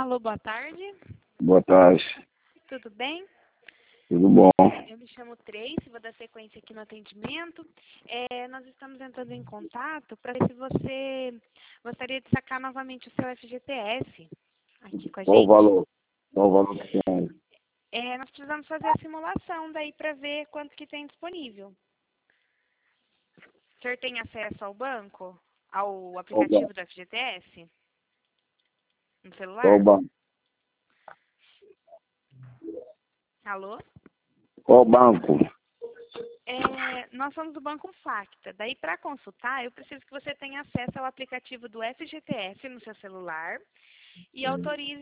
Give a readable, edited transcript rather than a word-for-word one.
Alô, boa tarde. Boa tarde. Tudo bem? Tudo bom? Eu me chamo Tracy, vou dar sequência aqui no atendimento. Nós estamos entrando em contato para ver se você gostaria de sacar novamente o seu FGTS aqui com a Qual o gente. valor? Qual o valor que tem? Nós precisamos fazer a simulação daí para ver quanto que tem disponível. O senhor tem acesso ao banco? Ao aplicativo do FGTS? No celular? Qual banco? Alô? Qual banco? Nós somos do Banco Facta. Daí, para consultar, eu preciso que você tenha acesso ao aplicativo do FGTS no seu celular e autorize